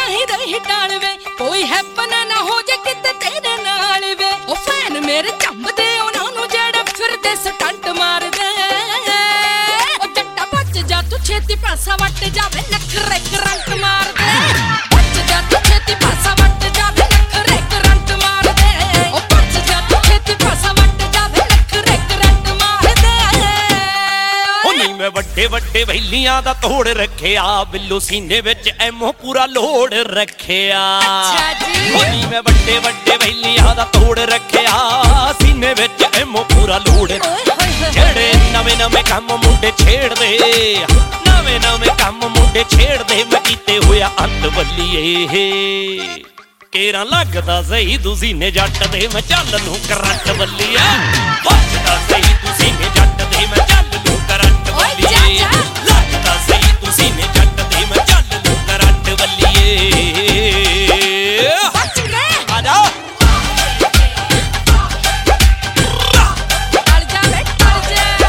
ਨਹੀਂ ਰਹੀ ਟਾਲ ਵੇ ਕੋਈ ਹੈਪਨ ਨਾ ਹੋ ਜੇ ਕਿਤੇ ਤੇਰੇ ਨਾਲ ਵੇ ਉਹ ਫੈਨ ਮੇਰੇ ਝੰਬਦੇ ਉਹਨਾਂ ਨੂੰ ਜਿਹੜੇ ਫਿਰਦੇ ਸਟੰਟ ਮਾਰਦੇ ਉਹ ਜੱਟਾ ਬਚ ਜਾ ਤੂੰ ਛੇਤੀ ਪਾਸਾ ਵੱਟ ਜਾਵੇ ਨਖਰੇ ਕਰੰਟ ਮਾਰਦੇ ਬਚ ਜਾ ਤੂੰ ਛੇਤੀ ਪਾਸਾ ਵੱਟ ਜਾਵੇ ਨਖਰੇ ਕਰੰਟ ਮਾਰਦੇ ਉਹ ਬਚ ਜਾ ਤੂੰ ਛੇਤੀ ਪਾਸਾ ਵੱਟ ਜਾਵੇ ਨਖਰੇ ਕਰੰਟ ਮਾਰਦੇ ਉਹ ਨੀ ਮੈਂ ਵੱਡੇ ਵੱਡੇ ਵੈਲੀਆਂ ਦਾ ਤੋੜ ਰੱਖਿਆ ਬਿੱਲੂ ਸੀਨੇ ਵਿੱਚ ਐਮੋ ਪੂਰਾ ਲੋੜ ਰੱਖਿਆ ਅੱਛਾ ਜੀ ਉਹ ਨੀ ਮੈਂ ਵੱਡੇ ਵੱਡੇ ਵੈਲੀਆਂ ਦਾ ਤੋੜ ਰੱਖਿਆ ਸੀਨੇ ਵਿੱਚ ਐਮੋ ਪੂਰਾ ਲੋੜ ਜਿਹੜੇ ਨਵੇਂ ਨਵੇਂ ਕੰਮ ਮੁੰਡੇ ਛੇੜਦੇ ਨਵੇਂ ਨਵੇਂ ਕੰਮ ਮੁੰਡੇ ਛੇੜਦੇ ਮੈਂ ਕੀਤੇ ਹੋਇਆ ਅੰਤ ਬੱਲੀਏ ਕੇਰਾਂ ਲੱਗਦਾ ਸਹੀ ਤੁਸੀਂ ਨੇ ਜੱਟ ਦੇ ਮੈਂ ਚੱਲ ਨੂੰ ਕਰੰਟ ਬੱਲੀਏ ਵੱਜਦਾ ਸਹੀ ਤੁਸੀਂ ਨੇ ਜੱਟ ਦੇ ਮੈਂ ਚੱਲ ਨੂੰ ਕਰੰਟ ਬੱਲੀਏ ਲੱਗਦਾ ਸਹੀ ਤੁਸੀਂ ਨੇ ਜੱਟ ਦੇ ਮੈਂ ਚੱਲ ਨੂੰ ਕਰੰਟ ਬੱਲੀਏ ਬਚ ਗਏ ਆ ਜਾ ਟਲ ਜਾ ਵੇ ਟਲ ਜਾ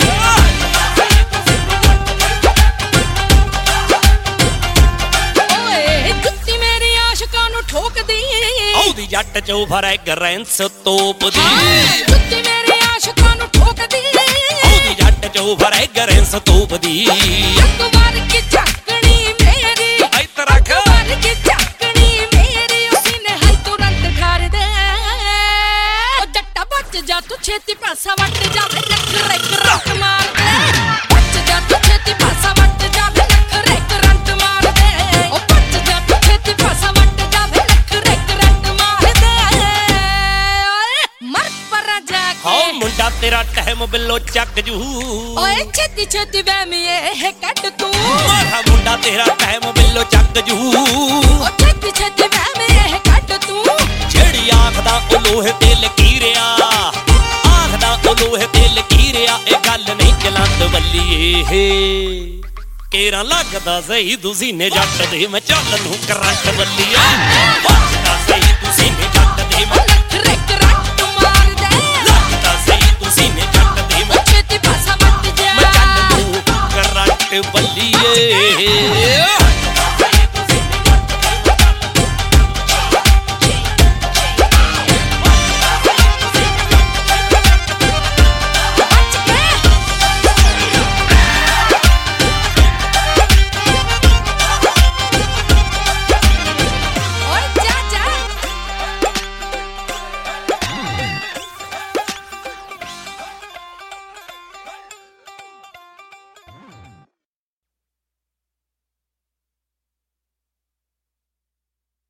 ਓਏ ਜੁੱਤੀ ਮੇਰੇ ਆਸ਼ਿਕਾਂ ਨੂੰ ਠੋਕਦੀ ਆਉਦੀ ਜੱਟ ਚੋਂ ਫਰੈਗਰੈਂਸ ਤੋਪਦੀ ਜੁੱਤੀ ਮੇਰੇ ਆਸ਼ਿਕਾਂ ਨੂੰ ਠੋਕਦੀ ਆਉਦੀ ਜੱਟ ਚੋਂ ਫਰੈਗਰੈਂਸ ਤੋਪਦੀ ਇੱਕ ਵਾਰ ਕੀ ਝਾਕਣੀ ਮੇਰੀ ਇੱਧਰ ਰੱਖ ਇੱਕ ਵਾਰ ਕੀ ਝਾਕਣੀ ਮੇਰੀ ਉਸੀ ਨੇ ਹਾਈ ਤੁਰੰਤ ਠਾਰ ਦੇ ਉਹ ਜੱਟਾ ਬਚ ਜਾ ਤੂੰ ਛੇਤੀ ਪਾਸਾ ਵੱਟ ਜਾਵੇ ਨਖਰੇ ਕਰੰਟ ਮਾਰ ਦੇ ਬਚ ਜਾ ਤੂੰ ਛੇਤੀ ਪਾਸਾ ਵੱਟ ਜਾਵੇ ਨਖਰੇ ਕਰੰਟ ਮਾਰ ਦੇ ਉਹ ਬਚ ਜਾ ਤੂੰ ਛੇਤੀ ਪਾਸਾ ਵੱਟ ਜਾਵੇ ਨਖਰੇ ਕਰੰਟ ਮਾਰ ਦੇ ਓਏ ਮਰ ਪਰਾ ਜਾ ਹਾਂ ਕੇ ਮੁੰਡਾ ਤੇਰਾ ਟਹਿਮ ਬਿੱਲੋ ਚੱਕ ਜੂ ਓਏ ਛੇਤੀ ਛੇਤੀ ਵਹਿਮੀ ਇਹ ਕੱਢ ਤੂੰ ਮਾਰਾ ਮੁੰਡਾ ਤੇਰਾ ਟਹਿਮ ਬਿੱਲੋ ਚੱਕ ਜੂ ਉਹ ਛੇਤੀ ਛੇਤੀ ਵਹਿਮੀ ਇਹ ਕੱਢ ਤੂੰ ਜਿਹੜੀ ਆਖਦਾ ਉਹ ਲੋਹੇ ਤੇ ਲਕੀਰਿਆ ਆਖਦਾ ਉਹ ਲੋਹੇ ਤੇ ਲਕੀਰਿਆ ਇਹ ਗੱਲ ਨਹੀਂ ਚਲੰਦ ਬੱਲੀਏ ਕੇਰਾਂ ਲੱਗਦਾ ਸਹੀ ਤੁਸੀਂ ਨੇ ਜੱਟ ਦੇ ਮੈਂ ਚੱਲ ਨੂੰ ਕਰੰਟ ਬੱਲੀਏ ਵੱਜਦਾ ਸਹੀ ਤੁਸੀਂ ਨੇ ਜੱਟ ਦੇ ਮੈਂ ਨਖਰੇ ਕਰੰਟ ਮਾਰ ਦੇ ਲੱਗਦਾ ਸਹੀ ਤੁਸੀਂ ਨੇ ਜੱਟ ਦੇ ਮੈਂ ਛੇਤੀ ਪਾਸਾ ਵੱਟ ਜਾ ਚੱਲ ਨੂੰ ਕਰੰਟ ਬੱਲੀਏ